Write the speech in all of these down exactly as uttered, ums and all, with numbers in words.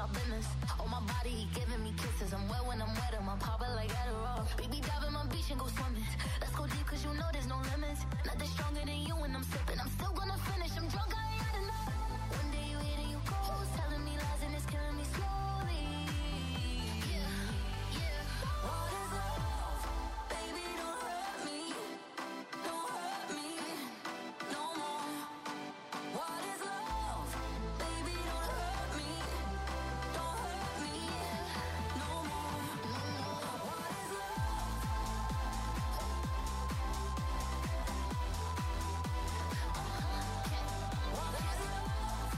my business. On my body, he giving me kisses. I'm wet when I'm wet, I'm popping like Adderall. Baby, dive in my beach and go swimming. Let's go deep, cause you know there's no limits. Nothing stronger than you when I'm sipping. I'm still gonna finish, I'm drunk, I ain't had enough. One day you hit and you go, telling me lies and it's killing me slowly. Yeah, yeah. What is love? Baby, don't hurt me. Don't hurt me no more. What is love? Baby, don't hurt me. Don't hurt me no more. What is love? What is love?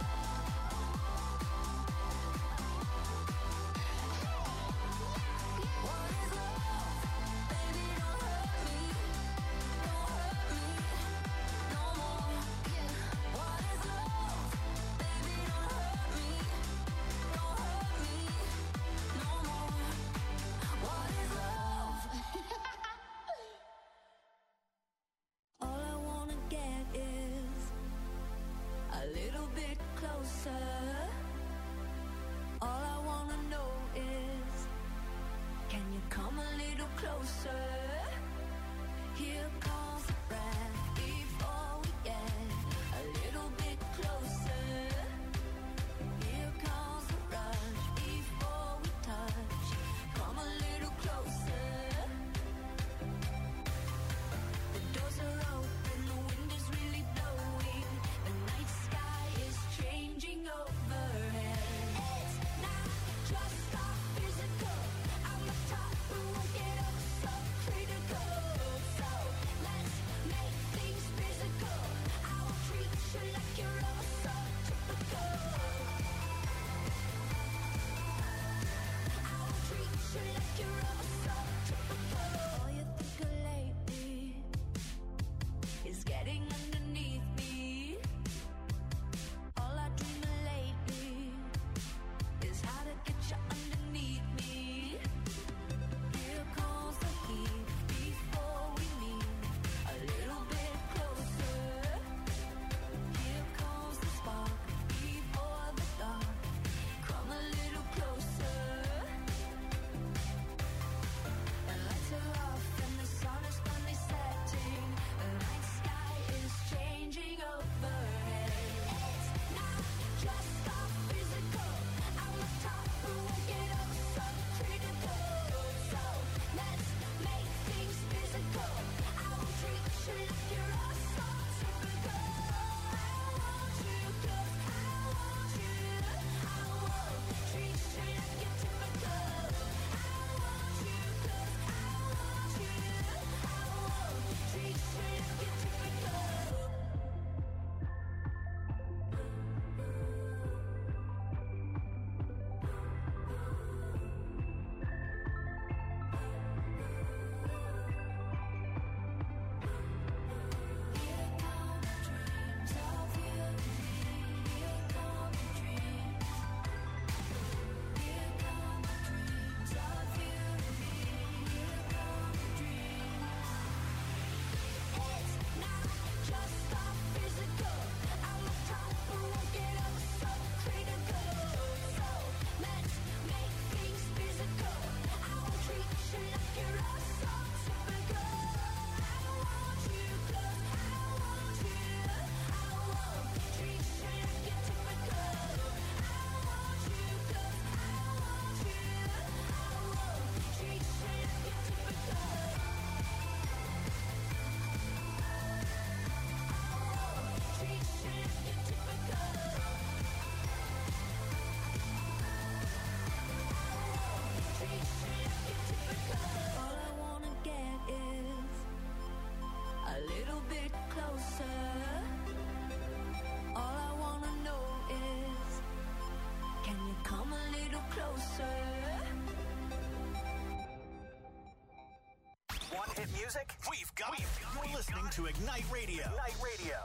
What is love? Baby, don't hurt me. Don't hurt me no more. What is love? Baby, don't hurt me. Don't hurt me no more. What is love? All I wanna get is a little bit closer. All I wanna know is, can you come a little closer? Here comes the breath before we get a little bit closer. Here comes the rush before we touch. Come a little closer. The doors are open, the wind is really blowing. The night sky is changing overhead. It's not just our physical. I'm a top who won't get up so critical. So let's make things physical. I will treat you like you're all so typical. I will treat you like you're all so typical. All you think of lately is getting underneath me. All I dream of lately is how to get you underneath me. Here comes the heat before we meet a little bit closer. Here comes the spark before the dark. Come a little closer. The lights are off and the sun is finally setting. The night sky is changing overhead. It's not just our physical. I'm a top who won't get up so critical. So let's make things physical. I will treat you like you're all so typical. I want you 'cause I want you. I won't treat you like you're typical. I want you 'cause I want you. I won't treat you like you're typical. Here come dreams of you and me. Here come dreams. Here come dreams of you and me. Here come dreams. It's not just our physical. I'm a top who won't get up so critical. So let's make things physical. I will treat you like you're all so typical. I want you 'cause I want you. I won't treat you like you're typical. I want you 'cause I want you. I won't treat you like you're typical. Treat you like you're typical. Treat you like you're typical. All I wanna get is a little bit closer. All I wanna know is, can you come a little closer? Want hit music? We've got it. You're listening to Ignite Radio. Ignite Radio.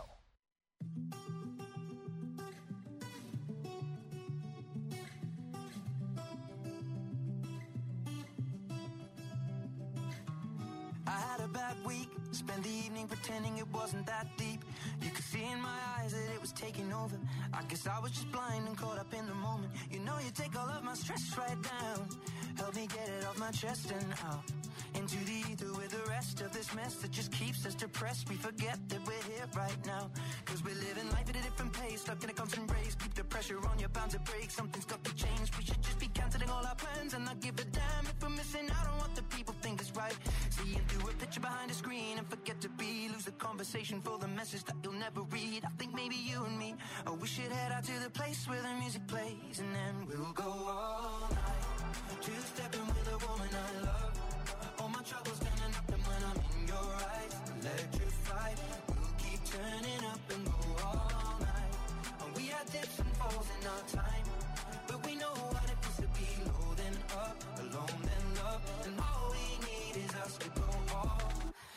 I had a bad week, Spent the evening pretending it wasn't that deep. You could see in my eyes that it was taking over. I guess I was just blind and caught up in the moment. You know you take all of my stress right down. Help me get it off my chest and out into the ether with the rest of this mess that just keeps us depressed. We forget that we're here right now, cause we're living life at a different pace, stuck in a constant race. Keep the pressure on, you're bound to break. Something's got to change. We should just be cancelling all our plans and not give a damn if we're missing out on what the people think is right. Seeing through a picture behind a screen and forget to be. Lose the conversation for the message that you'll never read. I think maybe you and me, oh, we should head out to the place where the music plays, and then we'll go all night, two-stepping with a woman I love. All my troubles gonna nothing when I'm in your eyes. Electrified, we'll keep turning up and go all night. And we had dips and falls in our time, but we know what it feels to be low then up, alone then love. And all we need is us to go all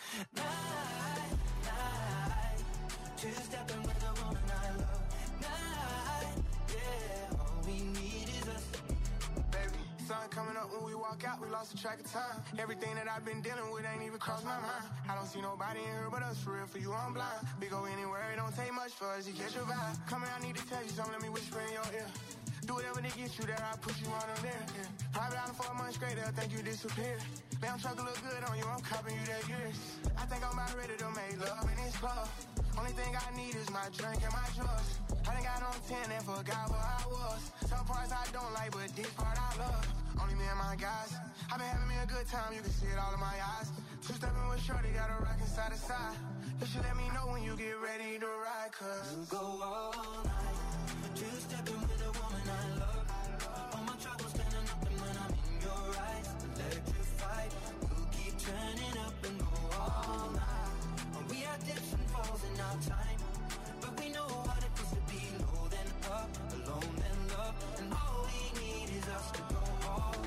night, night. Two-stepping with a woman I love. Night, yeah, all we need is us. Baby, sun coming up when we walk out, we lost the track of time. Everything that I've been dealing with ain't even crossed my mind. I don't see nobody in here but us, for real, for you I'm blind. We go anywhere, it don't take much for us to catch your vibe. Come here, I need to tell you something, let me whisper in your ear. Do whatever to get you there, I put you on them there, yeah. Private island for a month straight, they'll think you disappeared. Damn truck look good on you, I'm copping you that years. I think I'm about ready to make love in this club. Only thing I need is my drink and my drugs. I done got on ten and forgot where I was. Some parts I don't like, but this part I love. Only me and my guys. I've been having me a good time, you can see it all in my eyes. Two-stepping with shorty, got a rock side to side. You should let me know when you get ready to ride, cause we'll go all night, two-stepping with a woman I love. All my troubles turning up and when I'm in your eyes. Electrified, we'll keep turning up and go all night. And we had dips and falls in our time, but we know what it feels to be low then up, alone then love. And all we need is us to go all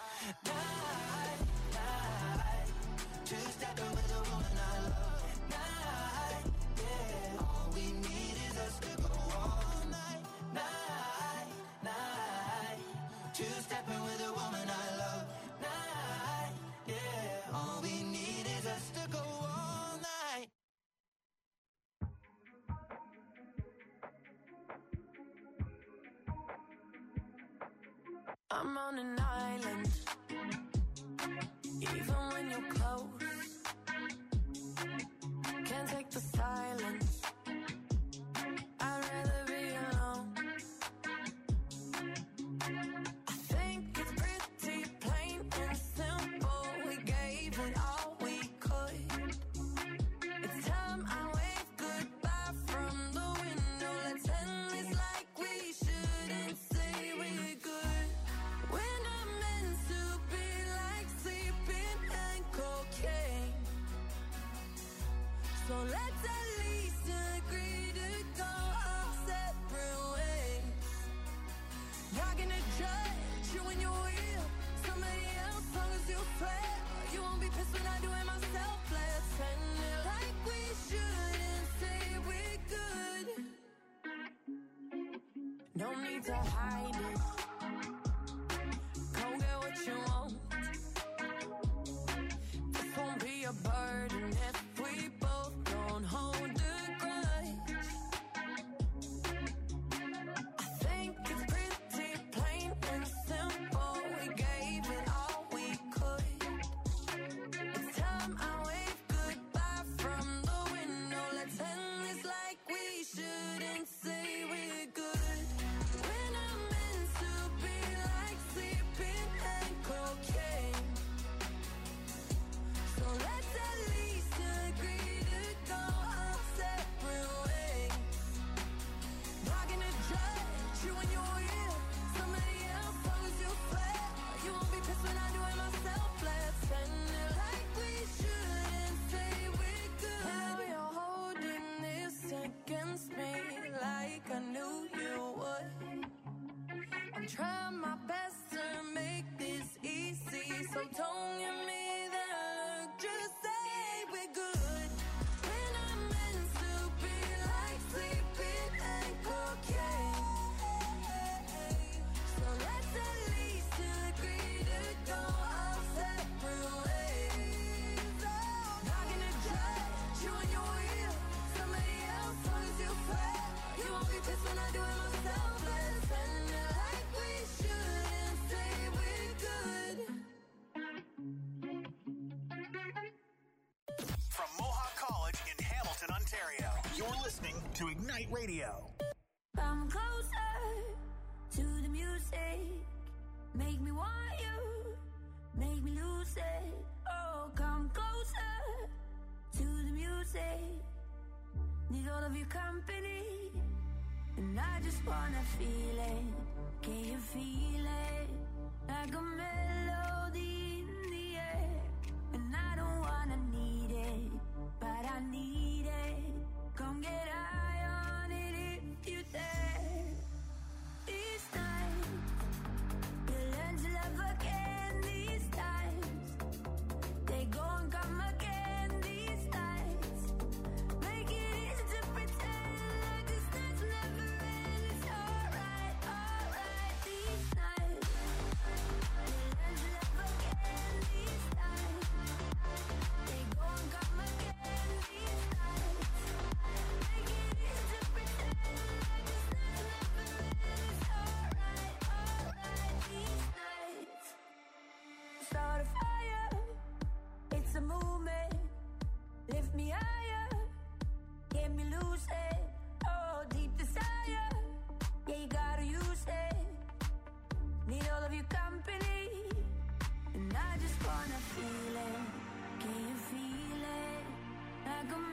night, night. Two-stepping with a woman I love. Night, yeah, all we need is us to go all night, night, night. Two-stepping with a woman I love. Night, yeah, all we need is us to go all night. I'm on an island, even when you're close. Can't take the silence, I'd rather be alone. I think it's pretty plain and simple. We gave it all we could. It's time I wave goodbye from the window. Let's end this like we shouldn't say we're good. We're not meant to be like sleeping and cocaine. So let's at least agree to go our separate ways. Not gonna judge you when you're with somebody else, long as you swear you won't be pissed when I do it myself. Let's end it like we shouldn't say we're good. No need to hide it. Go get what you want. This won't be a burden if we both don't hold a grudge. I think it's pretty plain and simple. We gave it all we could. It's time I wave goodbye from the window. Let's end this like we shouldn't say we're good. We're not meant to be like sleeping and cocaine. So let's at least agree to go our separate ways. Not gonna judge you when you're with somebody else, long as you swear you won't be pissed when I do it myself. Let's end it like we shouldn't say we're good. Now you're holding this against me like I knew you would. I'm trying my best to make this easy, so don't give me that look, just say we're good. We're not meant to be like sleeping and cocaine. So let's at least agree to go our separate ways. Not gonna judge to Ignite Radio. Come closer to the music. Make me want you. Make me lose it. Oh, come closer to the music. Need all of your company. And I just wanna feel it. Can you feel it? Like a melody in the air. And I don't wanna need it, but I need it. Come get high on it if you dare. These nights, you learn to love again. These times, they go and come again. These nights, make it easy to pretend like this night's never end. It's alright, alright. These nights, you learn to love again. These times, they go and come again. These nights, make it easy to pretend like this night's never end. It's alright, alright. These nights, start a fire. It's a movement. Lift me higher. Get me lucid. Oh, deep desire. Yeah, you gotta use it. Need all of your company. And I just wanna feel it. Can you feel it? Like a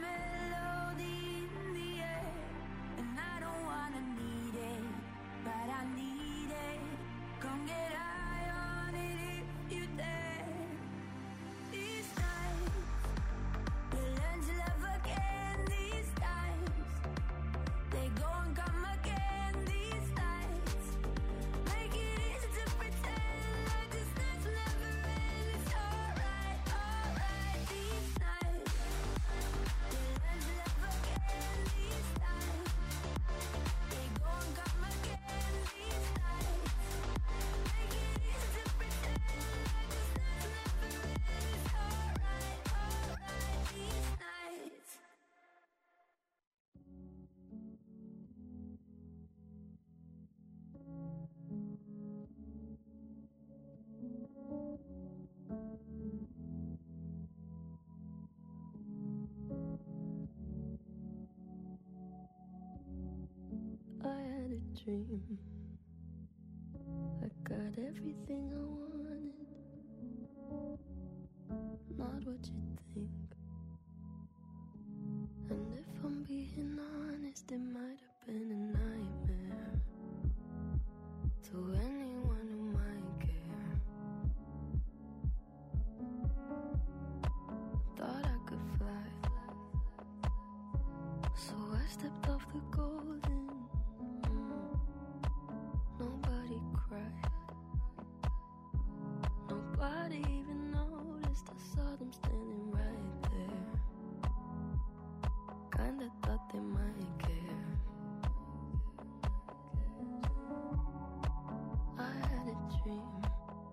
melody in the air. And I don't wanna need it, but I need it. Come get high on it if you dare. These nights, you learn to love again. These times, they go and come again. These nights, make it easy to pretend like this night's never end. It's alright, alright. These nights, you learn to love again. These times, they go and come again. These nights, make it easy to pretend like this night's never end. It's alright, alright. These nights. I had a dream. I got everything I wanted. Not what you think. And if I'm being honest, it might have been a nightmare to anyone who might care. Thought I could fly, so I stepped off the golden. Mm. Nobody cried. Nobody even noticed. I saw them standing right there. Kinda thought they might care. I had a dream.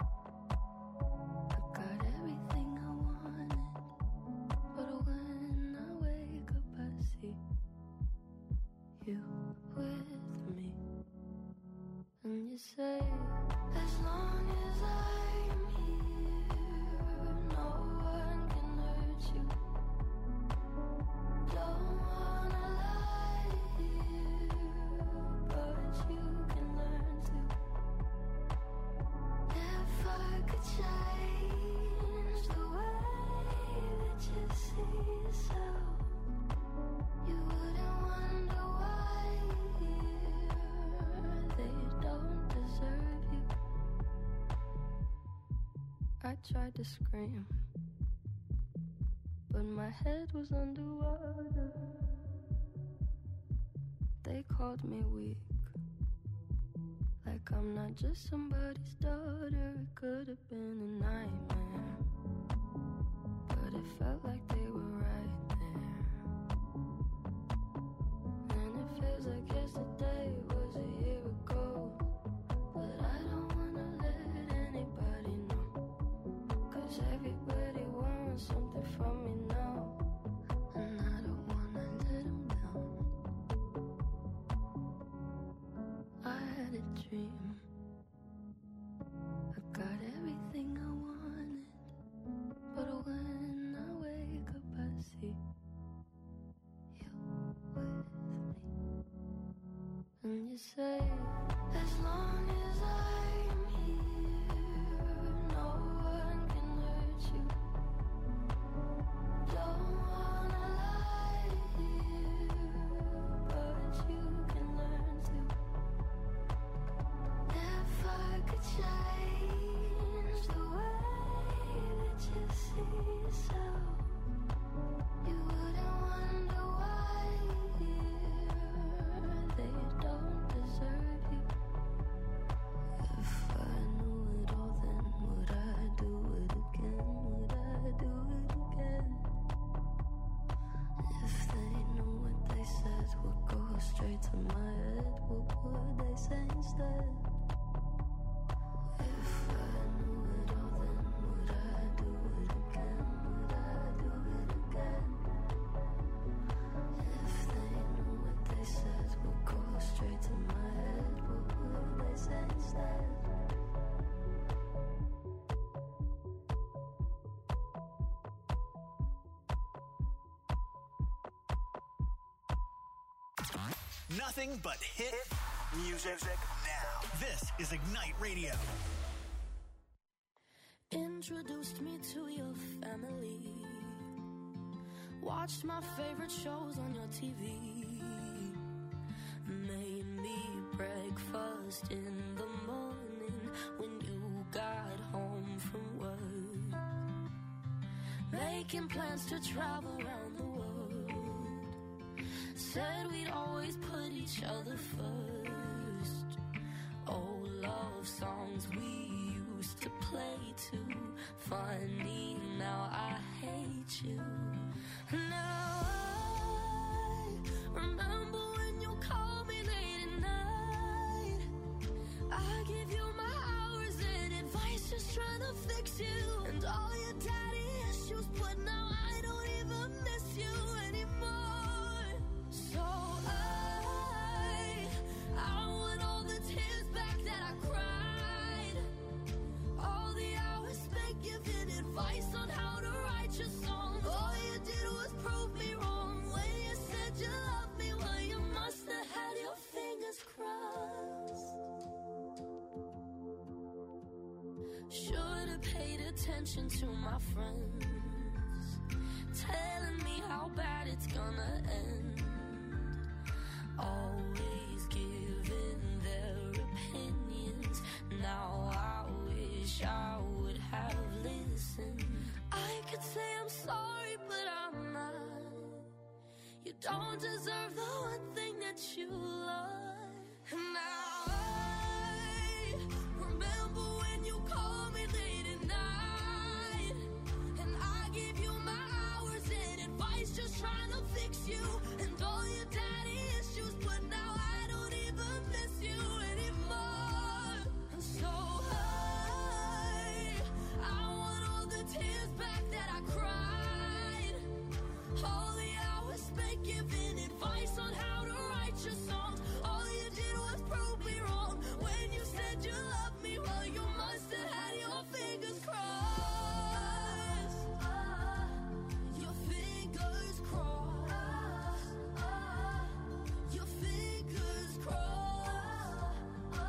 I got everything I wanted. But when I wake up, I see you with me. And you say, as long as I'm here, no one can hurt you. Don't wanna lie here, but you can learn to. If I could change the way that you see yourself, you wouldn't wonder why they don't deserve you. I tried to scream, but my head was underwater. They called me weak, like I'm not just somebody's daughter. It could have been a nightmare, but it felt like they were right there. And it feels like yesterday was a year ago. But I don't wanna let anybody know, 'cause everybody wants something from me now. And I don't wanna let them down. I had a dream. I got everything I wanted. But when I wake up, I see you with me. And you say, as long as I'm here, no one can hurt you. Don't wanna lie here, but you can learn to. If I could change the way that you see yourself, you wouldn't wonder why here they don't deserve you. If I knew it all, then would I do it again? Would I do it again? If they knew what they said would go straight to my head, what would they say instead? If I knew it all, then would I do it again? Would I do it again? If they knew what they said would go straight to my head, what would they say instead? Nothing but hit music now. This is Ignite Radio. Introduced me to your family. Watched my favorite shows on your T V. Made me breakfast in the morning when you got home from work. Making plans to travel around the world. Said we'd always put each other first. Old love songs we used to play too. Funny, now I hate you. Now I remember when you called me late at night. I give you my hours and advice, just trying to fix you. And all your daddy issues, but now I don't even miss you anymore. So I, I want all the tears back that I cried. All the hours spent giving advice on how to write your songs. All you did was prove me wrong. When you said you loved me, well, you must have had your fingers crossed. Should have paid attention to my friends, telling me how bad it's gonna end. Always giving their opinions. Now I wish I would have listened. I could say I'm sorry, but I'm not. You don't deserve the one thing that you love. And now I remember when you called me late at night. And I gave you my hours and advice, just trying to fix you. And all your daddy issues, but now I don't even miss you anymore. And so I, I want all the tears back that I cried. All the hours spent giving advice on how to write your songs. All you did was prove me wrong. When you said you loved me, well, you must have had your fingers crossed. Your fingers crossed. Your fingers crossed.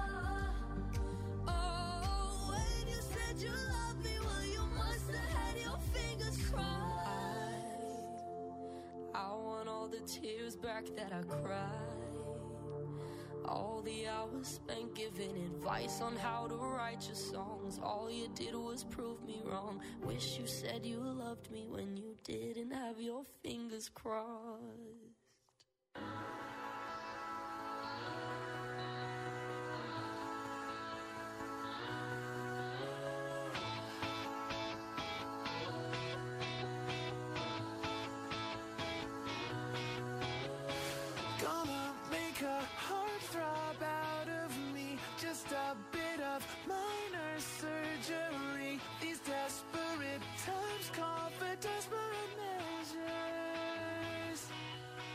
Oh, when you said you loved me, well, you must have had your fingers crossed. I want all the tears back that I cried. All the hours spent giving advice on how to write your songs. All you did was prove me wrong. Wish you said you loved me when you didn't have your fingers crossed. Gonna make a heart throb out of me. Just a bit of minor surgery. These desperate times call for desperate measures.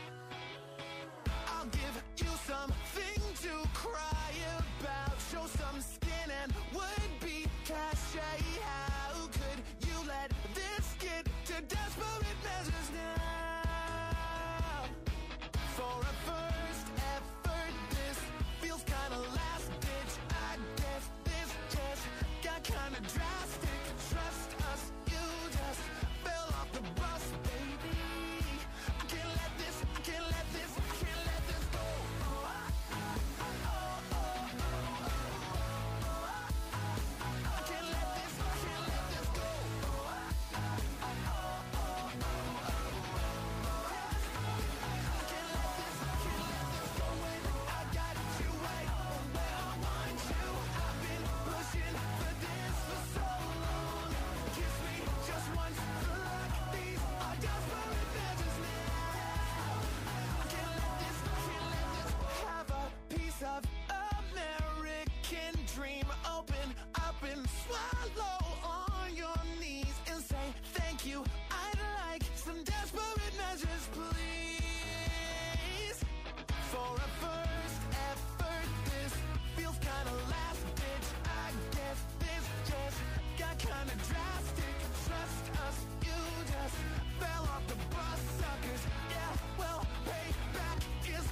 dream. Open up and swallow on your knees and say thank you. I'd like some desperate measures, please. For a first effort, this feels kinda last ditch. I guess this just got kinda drastic. Trust us, you just fell off the bus, suckers. Yeah, well, payback is.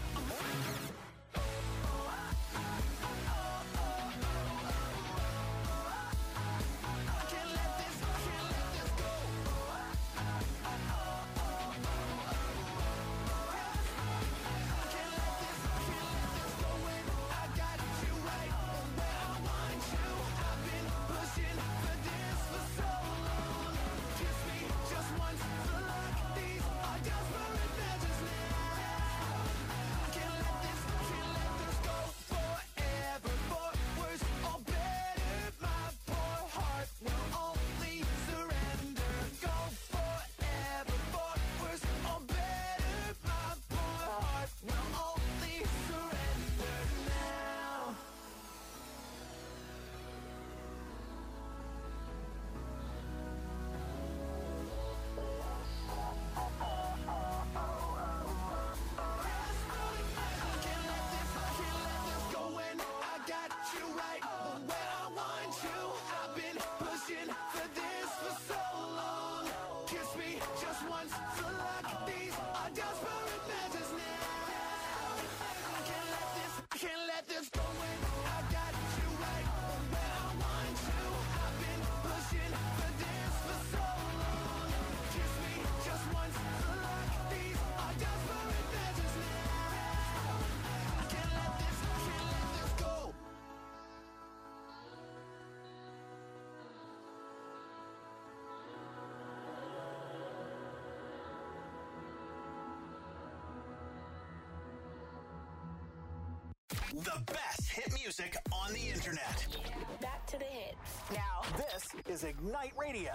The best hit music on the internet. Back to the hits. Now, this is Ignite Radio.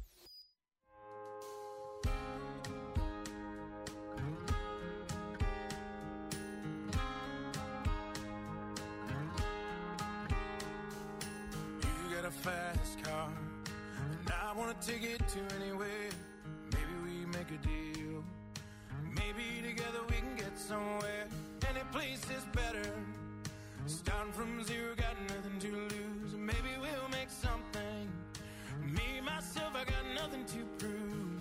You got a fast car, and I wanna take it to anywhere. Maybe we make a deal. Maybe together we can get somewhere. Any place is better. Starting from zero, got nothing to lose. Maybe we'll make something. Me, myself, I got nothing to prove.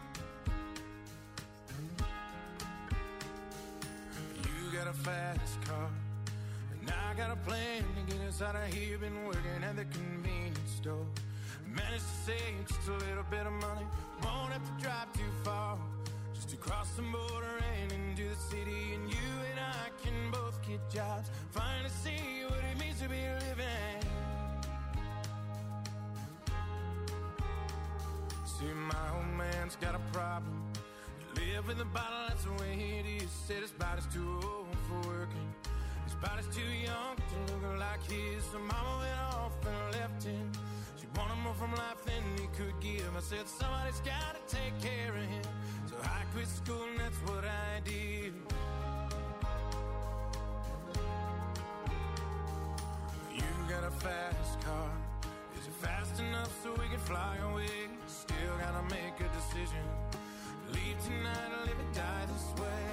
You got a fast car, and I got a plan to get us out of here. Been working at the convenience store. Managed to save just a little bit of money. Won't have to drive too far. Just to cross the border and into the city. And you and I can both get jobs. Finally see what it means to be living. See, my old man's got a problem. You live with a bottle, that's the way it is. Said his body's too old for working. His body's too young to look like his. So mama went off and left him. She wanted more from life than he could give. I said somebody's gotta take care of him. So I quit school and that's what I did. You got a fast car. Is it fast enough so we can fly away? Still gotta make a decision. Leave tonight or live and die this way.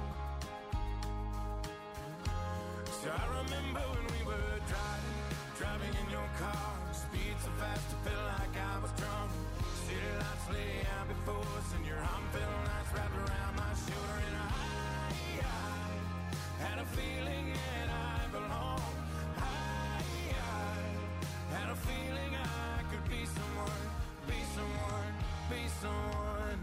So I remember when we were driving, driving in your car. Speed so fast I felt like I was drunk. City lights lay out before us and your arm felt nice wrapped around my shoulder. And I, I had a feeling that I belonged. I, I had a feeling I could be someone, be someone, be someone.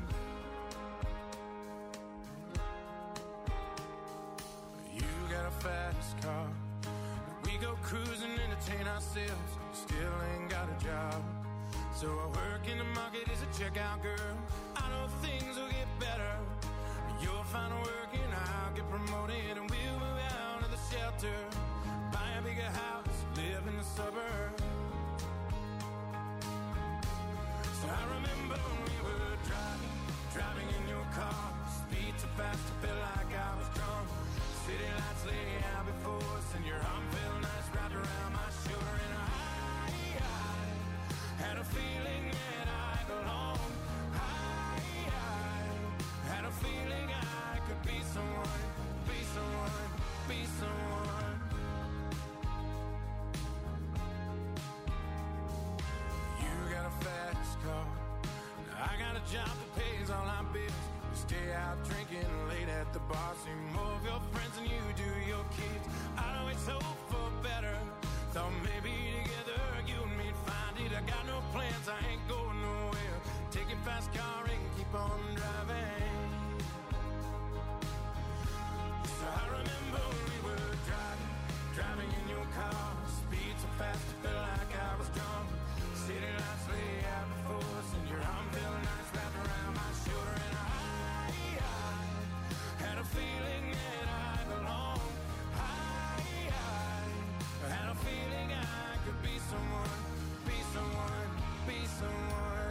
You got a fast car. We go cruising, entertain ourselves. Still ain't got a job. So I work in the market as a checkout girl. I know things will get better. You'll find work and I'll get promoted. And we'll move out of the shelter. Buy a bigger house, live in the suburbs. So I remember when we were driving, driving in your car. Speed so fast I felt like I was drunk. City lights lay out before us and your arm felt nice wrapped around my shoulder. at the bar, see more of your friends than you do your kids. I always hope for better. Thought maybe together you and me'd find it. I got no plans, I ain't going nowhere. Take your fast car and keep on driving. So I remember when we were driving, driving in your car. Speed so fast, I felt like I was drunk. City lights lay out before us, and your arm felt nice wrapped around my shoulder. And I, I had a feeling that I belonged. I, I had a feeling I could be someone, be someone, be someone.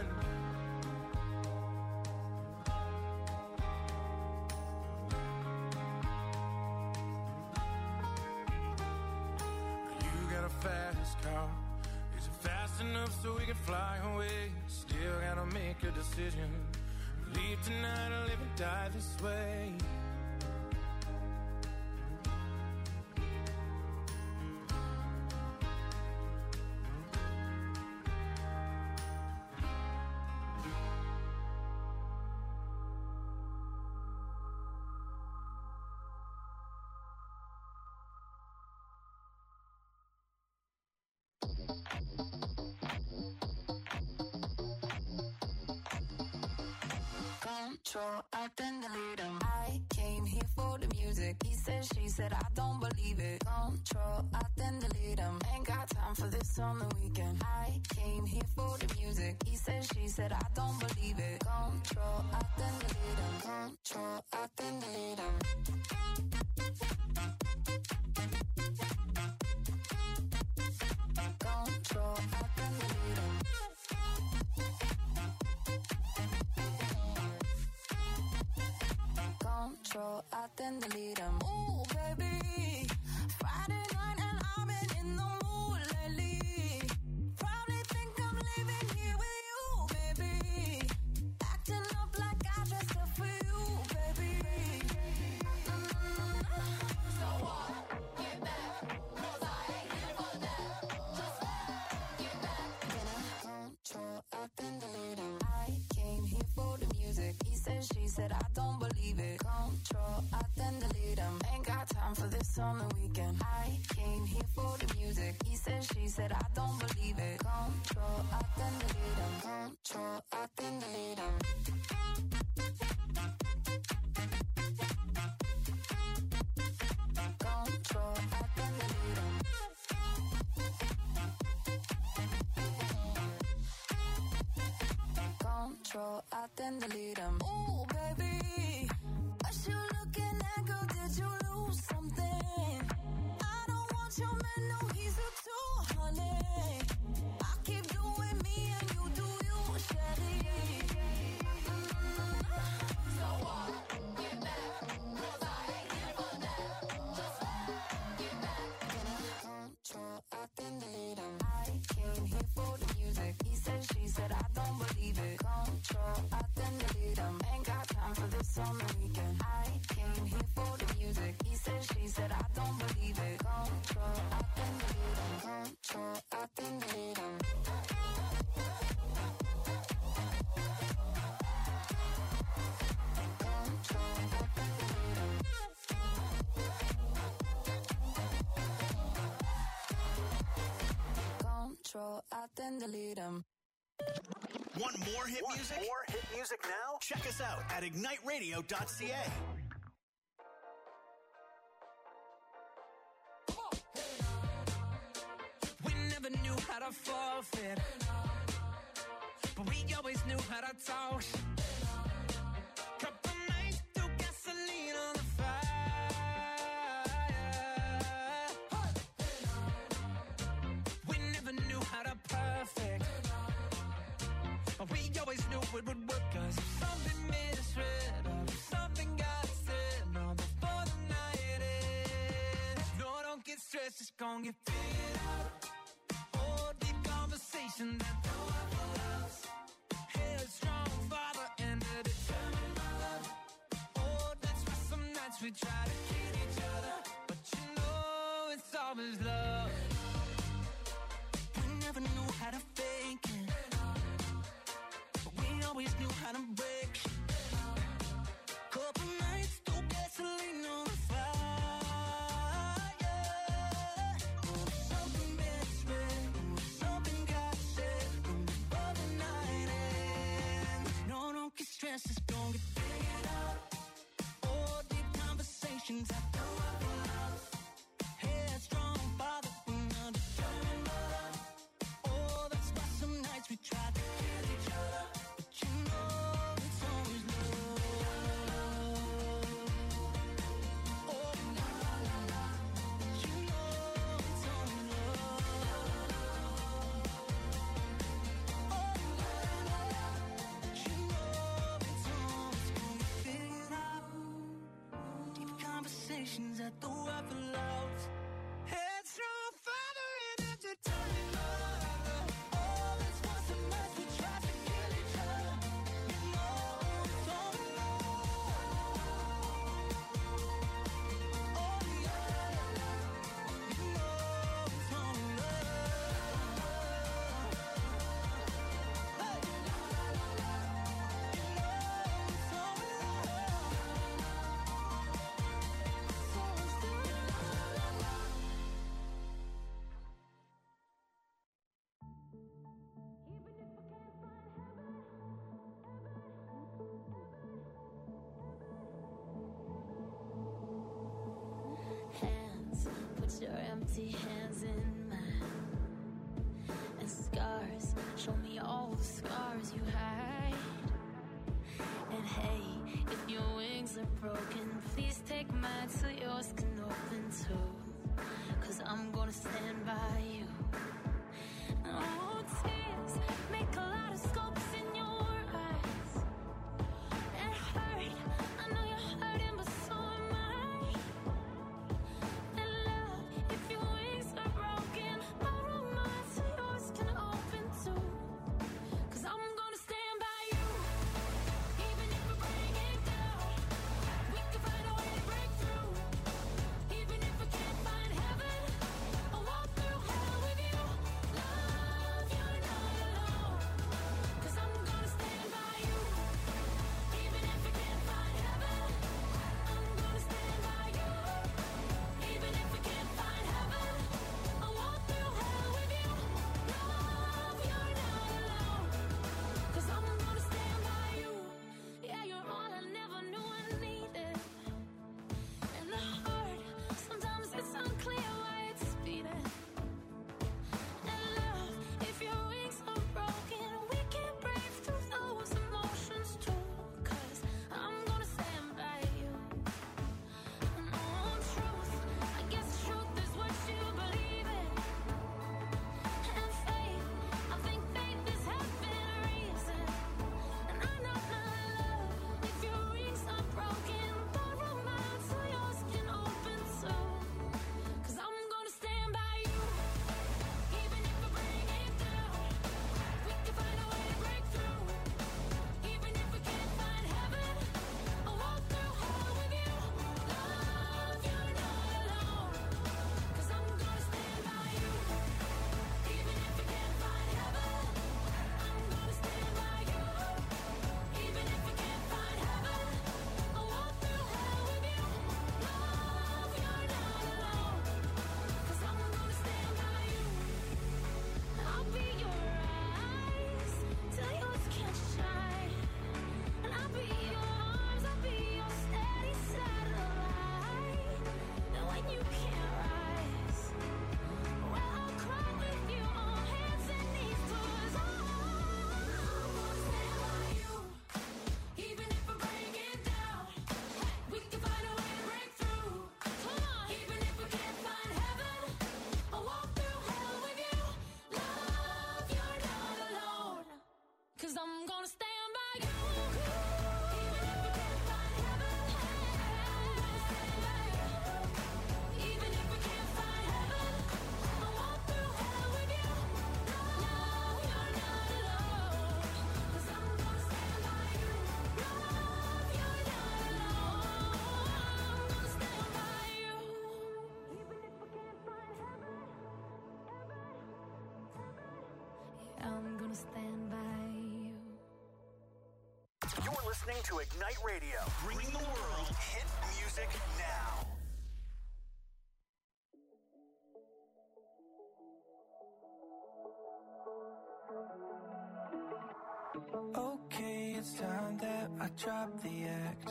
You got a fast car. Is it fast enough so we can fly away? Still gotta make a decision. Leave tonight or live and die this way. Control, I then delete him. I came here for the music. He said, she said, I don't believe it. Control, I then delete him. Ain't got time for this on the weekend. I came here for the music. He said, she said, I don't believe it. Control, I then delete him. Control, I then delete him. Control, I then delete him. Control, I then delete him. Ooh, baby, Friday night and I've been in the mood lately. Probably think I'm leaving here with you, baby. Acting up like I dressed up for you, baby. Mm-hmm. So what? Get back, 'cause I ain't here for that. Just get back. Then I control, I then delete him. I came here for the music. He said, she said, I don't believe it. Control, I then delete him. Ain't got time for this on the weekend. I came here for the music. He said, she said, I don't believe it. Control, I then delete him. Control, I then delete him. Control, I then delete him. Control, I then delete him. Ooh, baby, what you looking at, girl? Did you lose something? I don't want your man, no, he's a two, honey. I keep doing me and you do you, Shelly. Mm-hmm. So what? Get back, 'cause I ain't here for that. Just get back. Then I control, I then delete him. I came here for the music. He said, she said, I don't believe it. Control, I then delete him. Ain't got time for this on the weekend. I came here for the music. He said, she said, I don't believe it. Control, I then delete him. Control, I then delete him. Control, I then delete him. Control, I then delete him. Want more hit Want music? more hit music now? Check us out at ignite radio dot c a. We never knew how to forfeit, but we always knew how to talk. Couple nights threw gasoline on the fire. We never knew how to perfect, but we always knew it would work. 'Cause if something made us red, or if something got said, no, before the night ends. No, don't get stressed, it's gonna get figured out. Oh, deep conversation that no one loves. Headstrong father and a determined mother. Oh, that's why some nights we try to kid each other, but you know it's always love. We never knew how to fake it, but we always knew how to break. Couple nights, two empty hands in mine, and scars, show me all the scars you hide. And hey, if your wings are broken, please take mine so yours can open too, 'cause I'm gonna stand by you. Oh, tears make a lot of scopes in your eyes. It hurt, I know you're hurting, but so am I. And love, if your wings are broken, borrow mine so yours can open too, 'cause I'm gonna stand by you. Even if we bring it down, we can find a way to break through. Even if we can't find heaven, I'll walk through hell with you. Love, you're not alone, 'cause I'm gonna stand by you. Even if we can't find heaven, I'm gonna stand by you. Even if we can't find heaven, I'll walk through hell with you. Love, you're not alone, 'cause I'm gonna stand by you. Yeah, you're all I never knew I needed. And the heart, sometimes it's unclear why it's beating. And love, if your wings are broken, we can break through those emotions too, 'cause I'm gonna stand by you. And oh, truth, I guess truth is what you believe in. And faith, I think faith is heaven reason. And I know my love, if your wings are broken, borrow mine so yours can open too, 'cause I'm gonna stand by you. Even if we bring it down, we can find a way to break through. Even if we can't find heaven, I'll walk through hell with you. Love, you're not alone, 'cause I'm gonna stand by you. Even if we can't find heaven, I'm gonna stand by you. Even if we can't find heaven, I'll walk through hell with you. Love, you're not alone, 'cause I'm gonna stand by you. I'll be your eyes till yours can't shine, and I'll be your arms, I'll be your steady satellite. And when you can't rise, well, I'll cry with you on hands and knees, 'cause I'm gonna stand by you. Even if we break it down, we can find a way to break through. Come on. Even if we can't find heaven, I'll walk through hell with you. Love, you're not alone, 'cause I'm gonna stand by you. Even if we can't find heaven, I'm gonna stand by you. Even if we can't find heaven, I'll walk through hell with you. Love, you're not alone, 'cause I'm gonna stand by you. Love, you're not alone, I'm gonna stand by you. Even if we can't find heaven, yeah, I'm gonna stand by you. You're listening to Ignite Radio, bringing the world hit music now. Okay, it's time that I drop the act.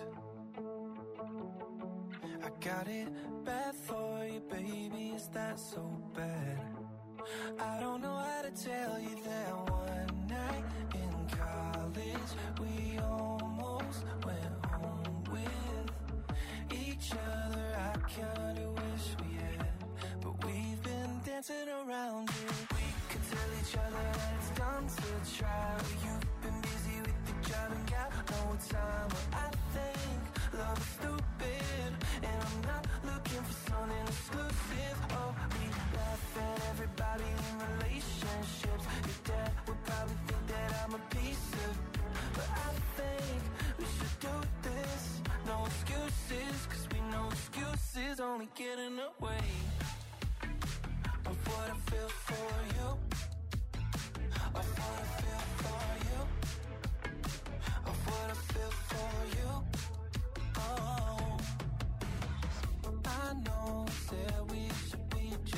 I got it bad for you, baby, is that so bad? I don't know how to tell you that one night in college we almost went home with each other. I kinda wish we had, but we've been dancing around it. We could tell each other that it's done to try, but you've been busy with the job and got no time. But I think love is stupid, and I'm not looking for something exclusive. Oh, we laugh at everybody in relationships. Your dad would probably think that I'm a piece of, but I think we should do this. No excuses, 'cause we know excuses only get in the way of what I feel for you, of what I feel for you, of what I feel for you. Oh, I know that we should be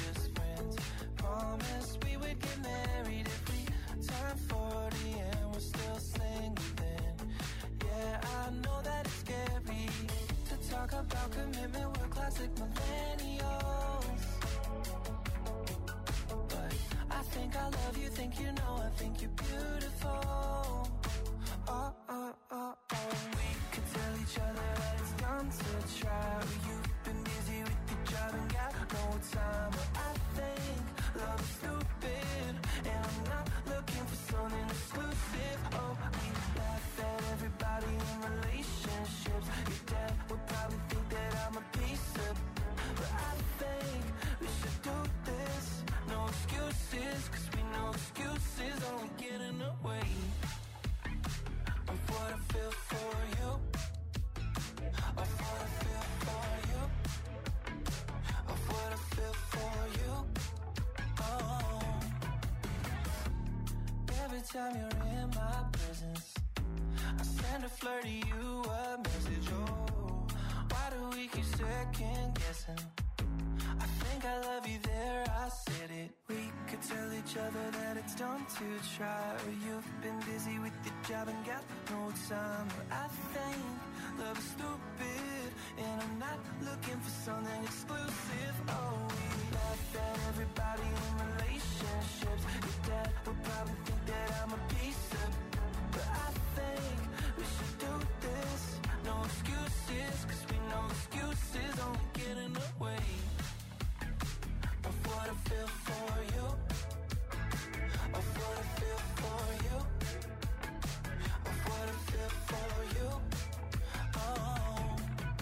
think I love you, think you know, I think you're beautiful. Oh, oh, oh, oh. We could tell each other that it's dumb to try. You've been busy with your job and got no time. But I think love is stupid, and I'm not looking for something exclusive. Oh, we laugh at everybody in relationships. Your dad would probably think that I'm a piece of, but I think we should do this. No excuses, cause we know excuses only get in the way of what I feel for you. Of what I feel for you. Of what I feel for you. Oh. Every time you're in my presence, I send a flirty you a message. Oh, why do we keep second guessing? I think I love you there, I said it. We could tell each other that it's dumb to try. Or you've been busy with your job and got no time. But I think love is stupid, and I'm not looking for something exclusive. Oh, we laugh at everybody in relationships. Your dad would probably think that I'm a piece of, but I think we should do this. No excuses, cause we know excuses only get in the way of what I feel for you. Of what I feel for you. Of what I feel for you. Oh.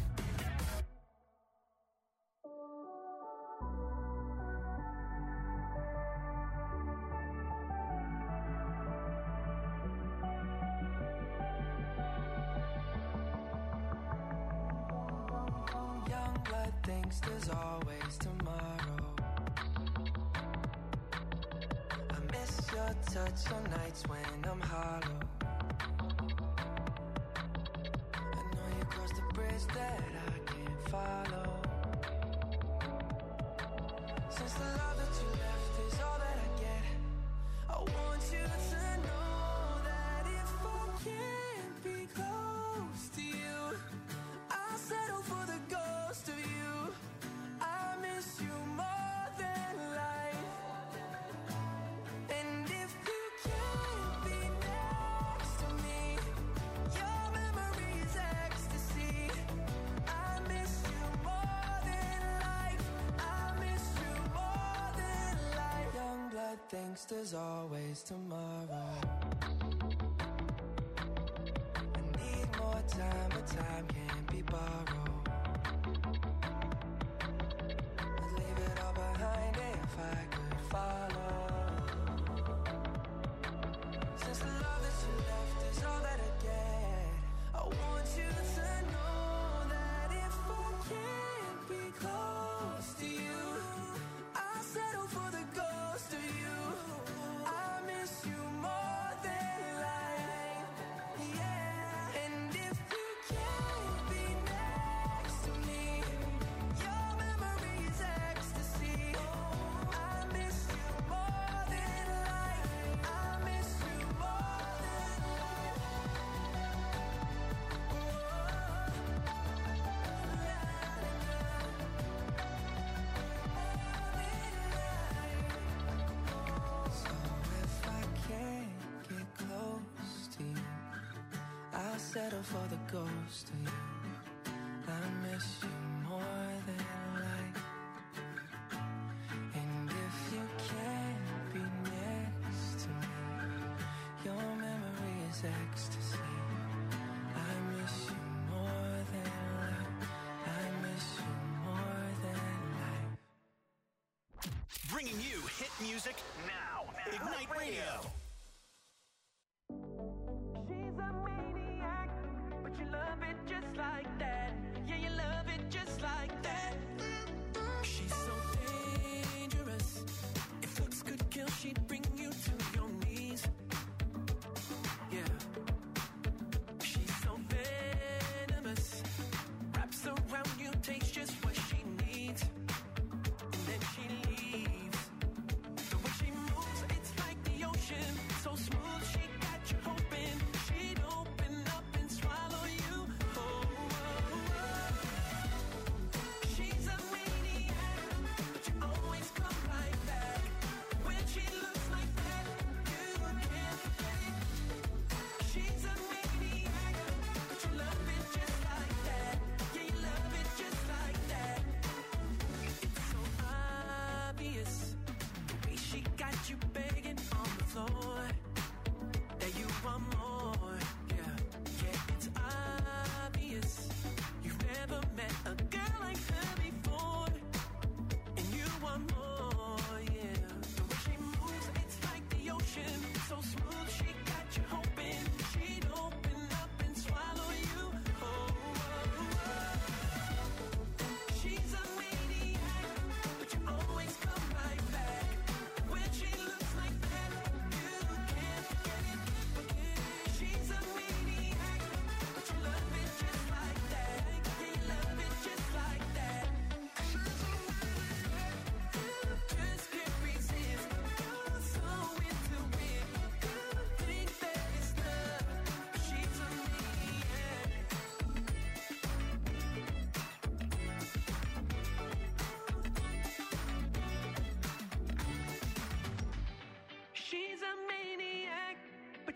Young blood thinks there's always tomorrow. I miss your touch on nights when I'm hollow. I know you crossed the bridge that I can't follow. Since the love that you left is all that I get, I want you to know that if I can't be close to you, I'll settle for the ghost of you. I miss you more than life. And if you can't be next to me, your memory is ecstasy. I miss you more than life. I miss you more than life. Young blood thinks there's always tomorrow. I need more time, but time can't be borrowed. I'd leave it all behind if I could follow. Since the love that you left is all that I get, I want you to know that if I can't be close to you, I'll settle for the ghost of you. I miss you more than life. Yeah. And if you can't be next to me, your memory is ecstasy. I miss you more than life. I miss you more than life. So if I can't get close to you, I'll settle for the ghost of you. I miss you more than life. And if you can't be next to me, your memory is ecstasy. I miss you more than life. I miss you more than life. Bringing you hit music now. Ignite Radio. She's a maniac, but you love it just like that. Yeah, you love it just like that. She's so dangerous. If looks could kill, she'd bring you to your knees. Yeah. She's so venomous. Wraps around you, takes just what she needs. And then she leaves. The way she moves, it's like the ocean. So smooth, she got you hoping she'd open up and swallow you whole.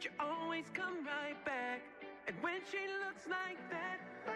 but you always come right back. And when she looks like that,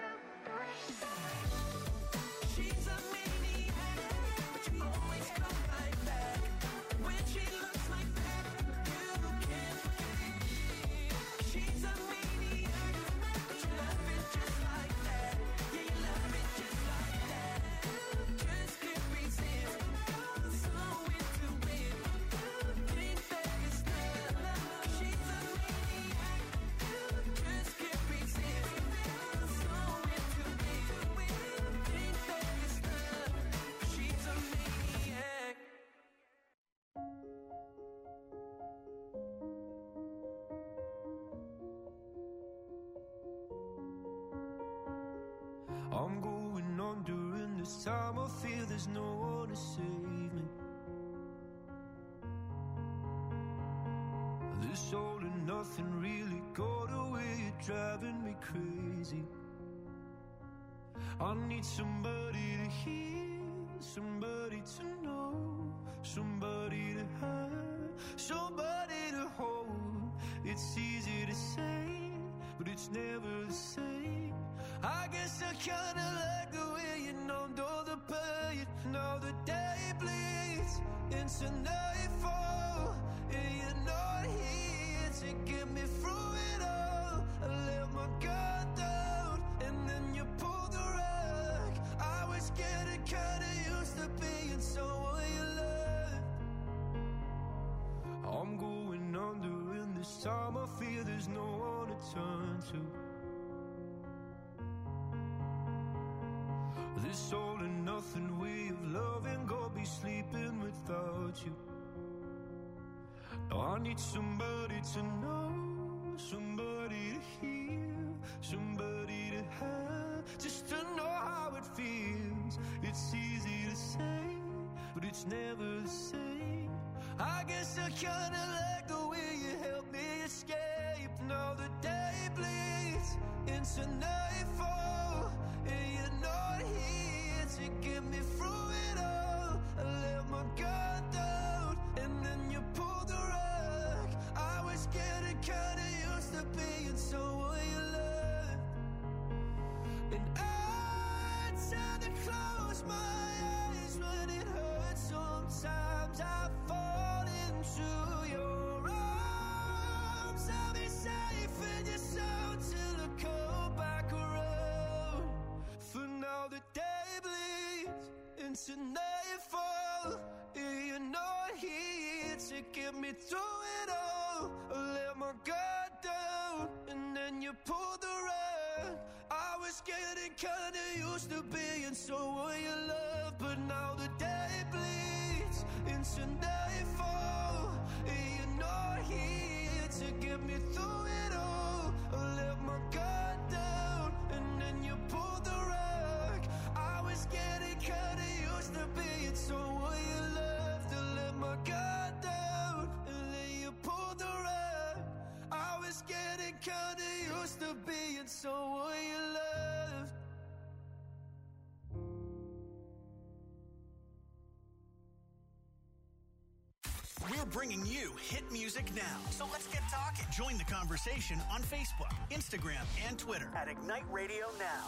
she's a maniac, but you always come right back. And when she looks like that, you can't forget. She's a maniac, but you love it just like that. Yeah, you love it just like that. Just can't resist. So into it. Think that it's love. She's a maniac. Just can't resist. So into it. Think that it's love. She's a maniac. I'm going under, and this time I feel there's no one to save me. This all and nothing really got away, you're driving me crazy. I need somebody to hear, somebody to know, somebody to have, somebody to hold. It's easy to say, but it's never the same. I guess I kinda like the way you numbed all the pain. Now the day bleeds into nightfall, and you're not here to get me through it all. I let my guard down, and then you pulled the rug. I was getting kinda used to being someone you loved. I'm going under, and this time I feel there's no one to turn to. This all and nothing way of loving, go be sleeping without you. Now I need somebody to know, somebody to hear, somebody to have, just to know how it feels. It's easy to say, but it's never the same. I guess I kinda like the way you help me escape. Now the day bleeds into nightfall, and you're not here to get me through it all. I let my guard down, and then you pulled the rug. I was getting kinda used to being someone you loved. And I tend to close my eyes when it hurts. Sometimes I fall into your arms. I'll be safe in your soul till I come back around. For now the day bleeds into nightfall, and you're not here to get me through it all. I let my guard down, and then you pulled the rug. I was getting kinda used to being someone you love, but now the day bleeds into nightfall, and you're not here to get me through it all. I let my guard down, and then you pulled the rug. I was getting kinda used to being someone you loved. I let my guard down, and then you pulled the rug. I was getting kinda used to being someone you loved. We're bringing you hit music now. So let's get talking. Join the conversation on Facebook, Instagram, and Twitter at Ignite Radio Now.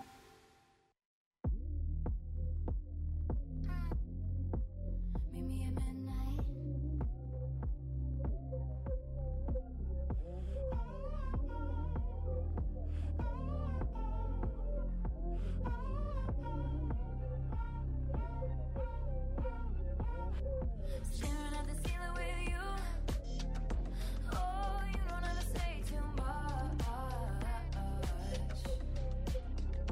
Meet me at midnight. Staring at the ceiling with you. Oh, you don't have to say too much.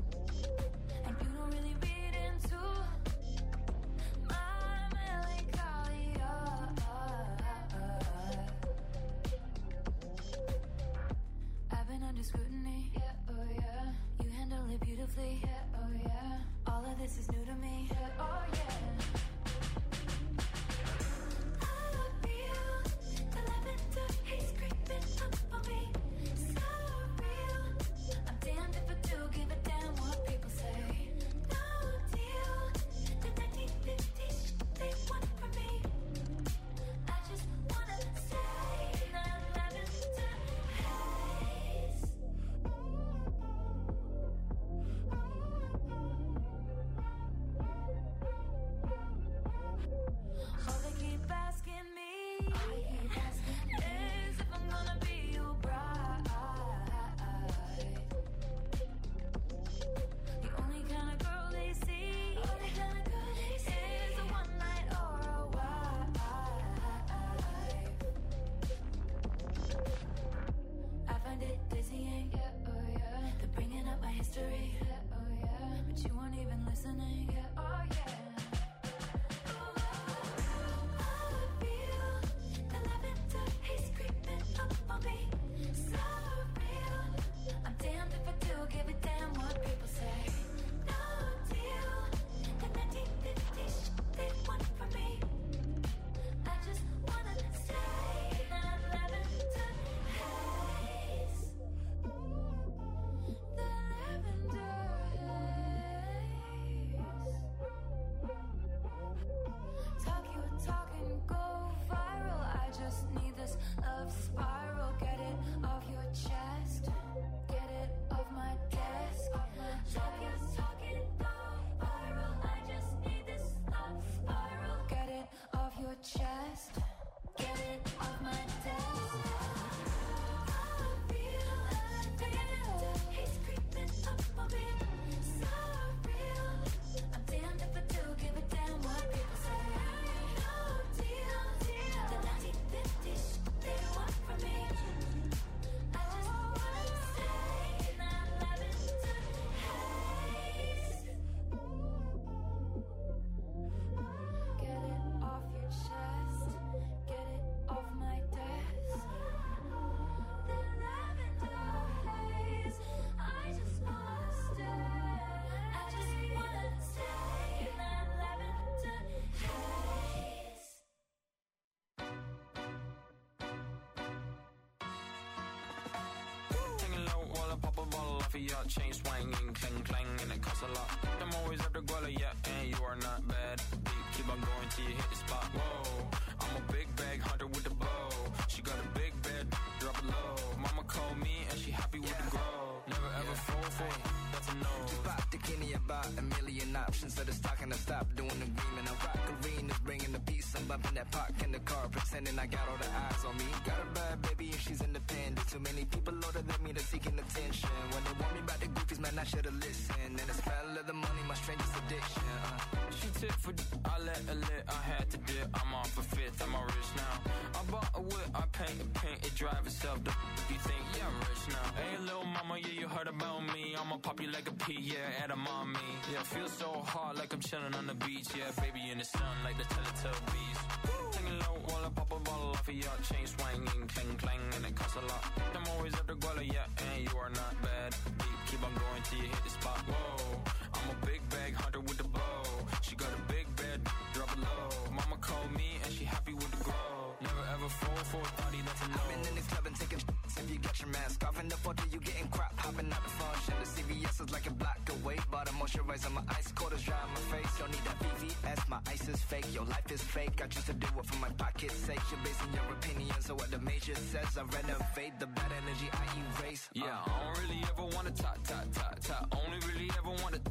Lafayette chain swinging, clang clang, and it costs a lot. I'm always after Guala, yeah, and you are not bad. Deep, keep on going till you hit the spot. Whoa, I'm a big bag hunter with the bow. She got a big bed, drop it low. Mama called me and she happy with yeah. the grow. Never ever yeah. fall for it, that's a no. Just pop the Kenny about a million options. So the stock and I stop doing the green. And I rock arenas, bringing the peace. I'm bumping that park in the car, pretending I got all the eyes on me. Got a bad baby and she's independent. Too many people older than me, they're seeking attention. When they want me about the goofies, man, I should've listened. And the smell of the money, my strangest addiction. Uh. She tip for d- I let her lit, I had to dip. I'm off a fifth, I'm all rich now. I bought a whip, I paint it, paint it, drive itself. The f- you think, yeah, I'm rich now. Hey, little mama, yeah, you heard about me. I'ma pop you like a pea, yeah, at a mommy. Yeah, feel so hot like I'm chilling on the beach. Yeah, baby in the sun like the Teletubbies. Taking low while I pop a bottle off of your chain swinging, clang clang, and it costs a lot. I'm always after Guala, yeah, and you are not bad. Deep, keep on going till you hit the spot. Whoa, I'm a big bag hunter with the bow. She got a big bed, drop it low. Mama called me and she happy with the grow. Never ever fall for a thotty, that's a no. I've been in this club and taking sh**s. If you get your mask off in the photo, you getting crap. Hopping out the function. The C V S is like a block away. Bought a moisturizer, my ice cold is dry on my face. Don't need that V V S, my ice is fake. Your life is fake, I choose to do it for my pocket's sake. You're basing your opinions on what the major says. I renovate the bad energy, I erase. Yeah, uh. I don't really ever wanna talk, talk, talk, talk. Only really ever wanna.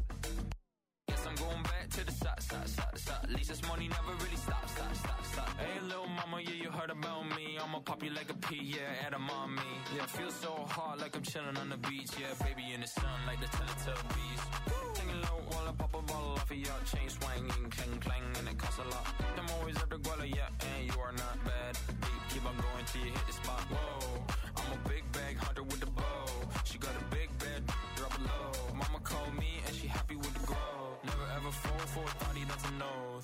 Guess I'm going back to the side, side, side, side. At least this money never really stops, stop, stop, stop. Hey, little mama, yeah, you heard about me. I'ma pop you like a pea, yeah, at a mommy. Yeah, feel so hot like I'm chilling on the beach. Yeah, baby in the sun like the Teletubbies. Taking low while I pop a bottle off of your chain swinging, clang clang, and it costs a lot. I'm always after Guala, yeah, and you are not bad. Deep, keep on going till you hit the spot. Whoa, I'm a big bag hunter with the bow. She got a big bed, drop it low. Mama called me and she happy with the grow. Never ever fall for a thotty, that's a no.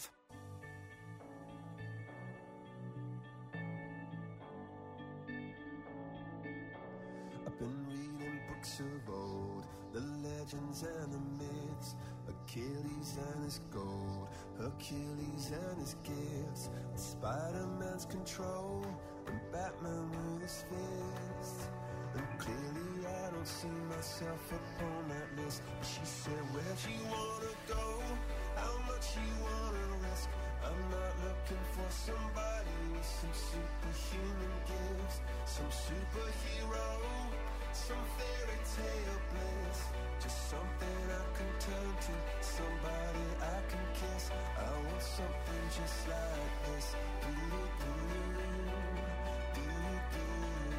I've been reading books of old, the legends and the myths, Achilles and his gold, Hercules and his gifts, Spider-Man's control, and Batman with his fists. And clearly I don't see myself upon that list. But she said, where'd you wanna go? How much you wanna risk? I'm not looking for somebody with some superhuman gifts, some superhero, some fairy tale bliss. Just something I can turn to, somebody I can kiss. I want something just like this. Do-do-do-do, do-do-do.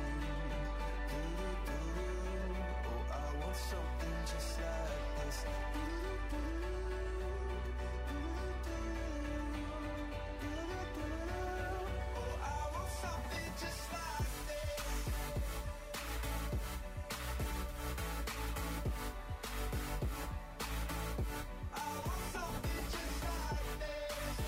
Something just like this. Oh, I want something just like this. I want something just like this.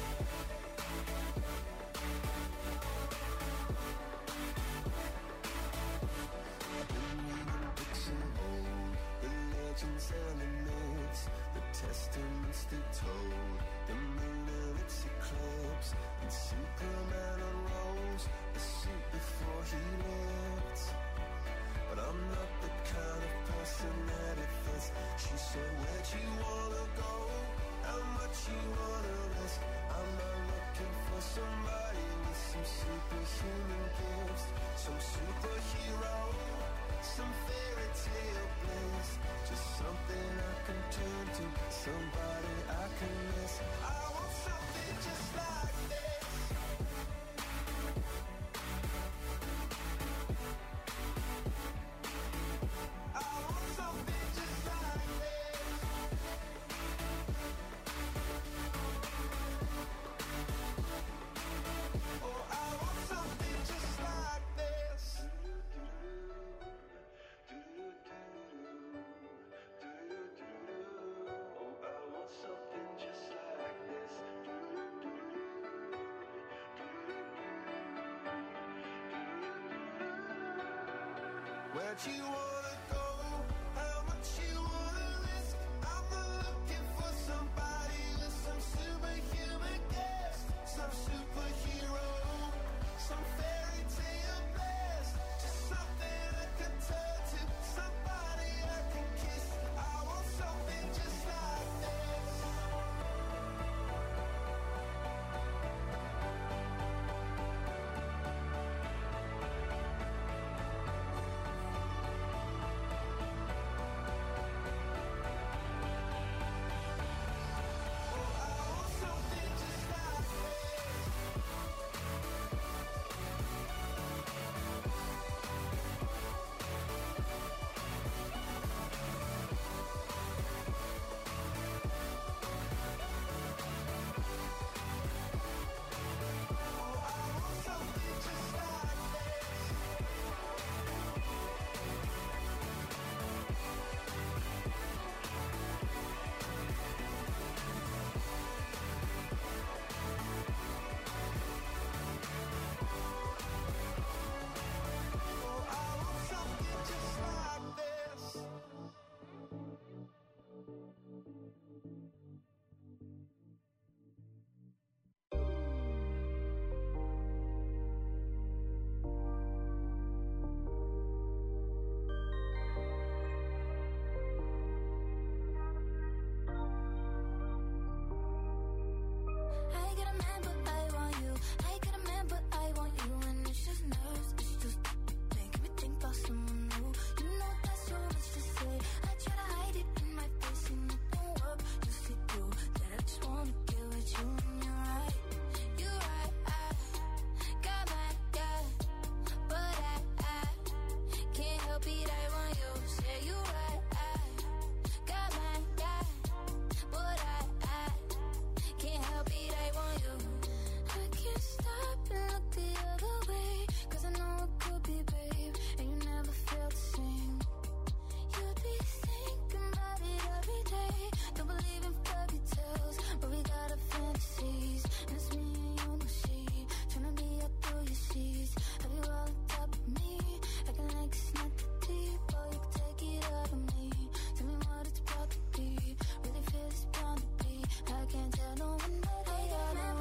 I've been reading books of old, the legends and the myths, the testaments they told, the moon and its eclipse, and Superman unrolls the suit before he lived. But I'm not the kind of person that it fits. She said, where'd you wanna go? How much you wanna risk? I'm not looking for somebody with some superhuman gifts, some superhero, some fairy tale bliss. Just something I can turn to, somebody I can miss. I want something just like this. I want something just like this. Oh, I want something just like this. Where'd you wanna go?